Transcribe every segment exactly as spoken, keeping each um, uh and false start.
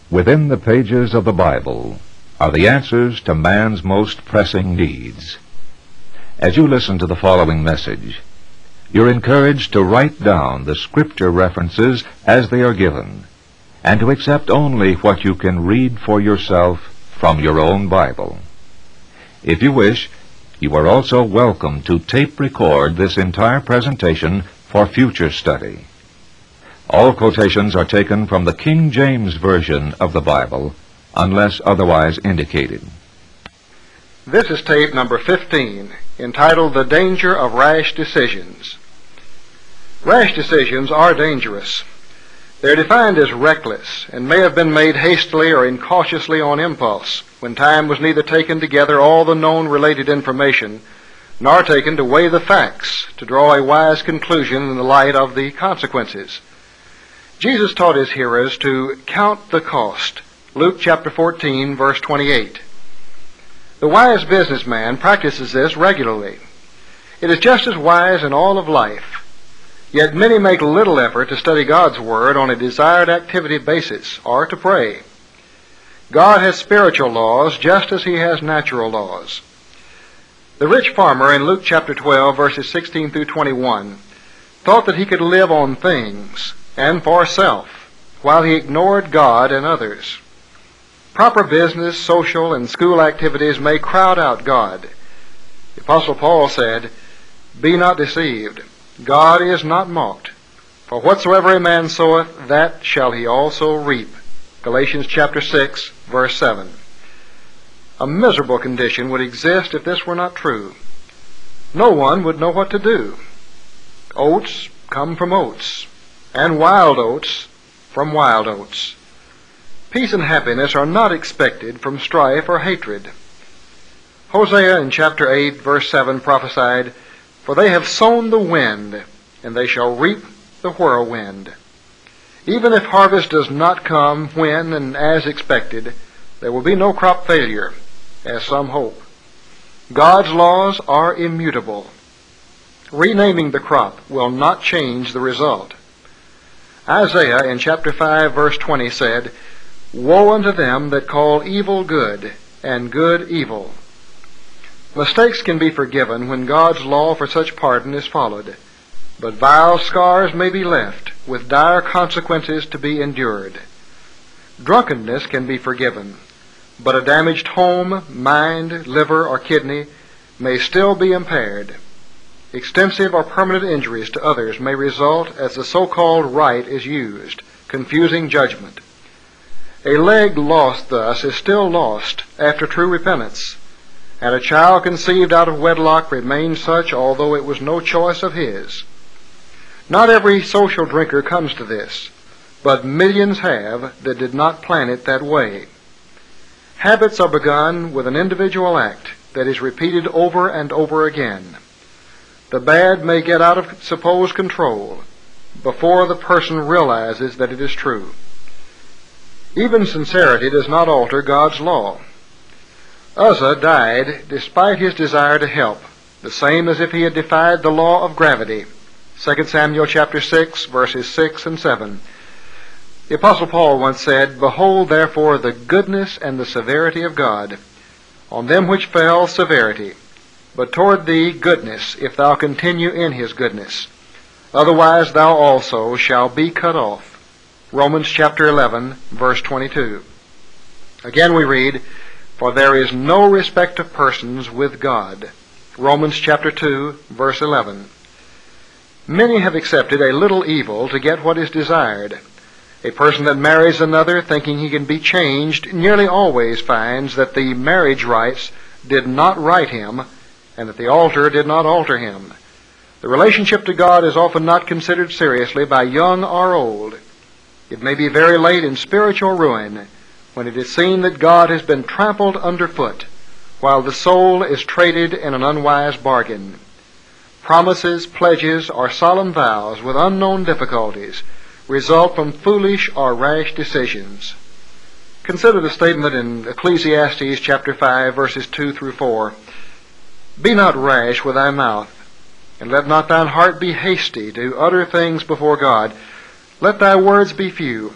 Within the pages of the Bible are the answers to man's most pressing needs. As you listen to the following message, you're encouraged to write down the scripture references as they are given, and to accept only what you can read for yourself from your own Bible. If you wish, you are also welcome to tape record this entire presentation for future study. All quotations are taken from the King James Version of the Bible, unless otherwise indicated. This is tape number fifteen, entitled The Danger of Rash Decisions. Rash decisions are dangerous. They're defined as reckless and may have been made hastily or incautiously on impulse, when time was neither taken to gather all the known related information, nor taken to weigh the facts to draw a wise conclusion in the light of the consequences. Jesus taught his hearers to count the cost. Luke chapter fourteen, verse twenty-eight. The wise businessman practices this regularly. It is just as wise in all of life. Yet many make little effort to study God's Word on a desired activity basis, or to pray. God has spiritual laws just as he has natural laws. The rich farmer in Luke chapter twelve, verses sixteen through twenty-one, thought that he could live on things and for self, while he ignored God and others. Proper business, social, and school activities may crowd out God. The Apostle Paul said, "Be not deceived. God is not mocked. For whatsoever a man soweth, that shall he also reap." Galatians chapter six, verse seven. A miserable condition would exist if this were not true. No one would know what to do. Oats come from oats, and wild oats from wild oats. Peace and happiness are not expected from strife or hatred. Hosea in chapter eight, verse seven prophesied, "For they have sown the wind, and they shall reap the whirlwind." Even if harvest does not come when and as expected, there will be no crop failure, as some hope. God's laws are immutable. Renaming the crop will not change the result. Isaiah in chapter five, verse twenty said, "Woe unto them that call evil good, and good evil." Mistakes can be forgiven when God's law for such pardon is followed, but vile scars may be left, with dire consequences to be endured. Drunkenness can be forgiven, but a damaged home, mind, liver, or kidney may still be impaired. Extensive or permanent injuries to others may result as the so-called right is used, confusing judgment. A leg lost thus is still lost after true repentance, and a child conceived out of wedlock remains such although it was no choice of his. Not every social drinker comes to this, but millions have that did not plan it that way. Habits are begun with an individual act that is repeated over and over again. The bad may get out of supposed control before the person realizes that it is true. Even sincerity does not alter God's law. Uzzah died despite his desire to help, the same as if he had defied the law of gravity. Second Samuel chapter six, verses six and seven. The Apostle Paul once said, "Behold therefore the goodness and the severity of God. On them which fell severity, but toward thee goodness, if thou continue in his goodness. Otherwise thou also shalt be cut off." Romans chapter eleven, verse twenty-two. Again we read, "For there is no respect of persons with God." Romans chapter two, verse eleven. Many have accepted a little evil to get what is desired. A person that marries another thinking he can be changed nearly always finds that the marriage rites did not right him, and that the altar did not alter him. The relationship to God is often not considered seriously by young or old. It may be very late in spiritual ruin when it is seen that God has been trampled underfoot, while the soul is traded in an unwise bargain. Promises, pledges, or solemn vows with unknown difficulties result from foolish or rash decisions. Consider the statement in Ecclesiastes chapter five, verses two through four. "Be not rash with thy mouth, and let not thine heart be hasty to utter things before God. Let thy words be few.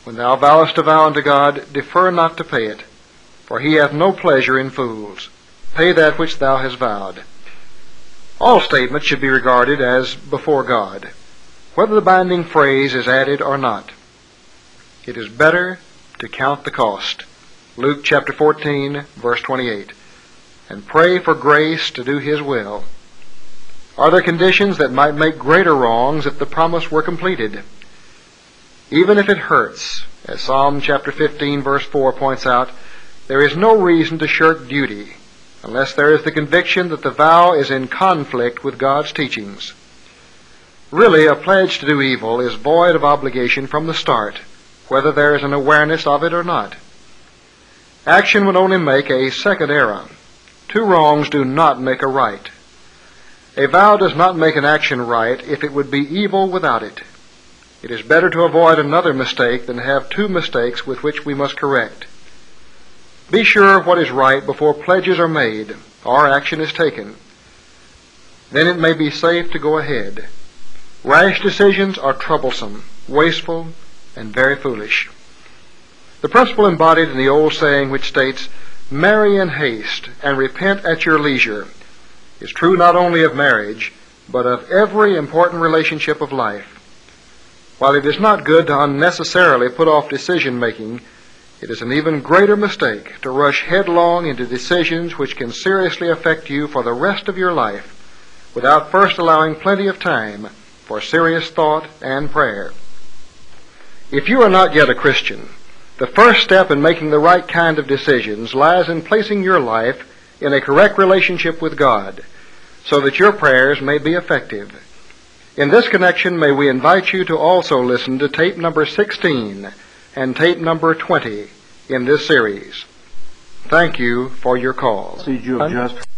When thou vowest a vow unto God, defer not to pay it, for he hath no pleasure in fools. Pay that which thou hast vowed. All statements should be regarded as before God, whether the binding phrase is added or not. It is better to count the cost. Luke chapter fourteen, verse twenty-eight. And pray for grace to do his will. Are there conditions that might make greater wrongs if the promise were completed? Even if it hurts, as Psalm chapter fifteen, verse four points out, there is no reason to shirk duty unless there is the conviction that the vow is in conflict with God's teachings. Really, a pledge to do evil is void of obligation from the start, whether there is an awareness of it or not. Action would only make a second error. Two wrongs do not make a right. A vow does not make an action right if it would be evil without it. It is better to avoid another mistake than have two mistakes with which we must correct. Be sure of what is right before pledges are made or action is taken. Then it may be safe to go ahead. Rash decisions are troublesome, wasteful, and very foolish. The principle embodied in the old saying which states, "Marry in haste and repent at your leisure," is true not only of marriage, but of every important relationship of life. While it is not good to unnecessarily put off decision-making, it is an even greater mistake to rush headlong into decisions which can seriously affect you for the rest of your life without first allowing plenty of time for serious thought and prayer. If you are not yet a Christian, the first step in making the right kind of decisions lies in placing your life in a correct relationship with God so that your prayers may be effective. In this connection, may we invite you to also listen to tape number sixteen and tape number twenty in this series. Thank you for your call. You have just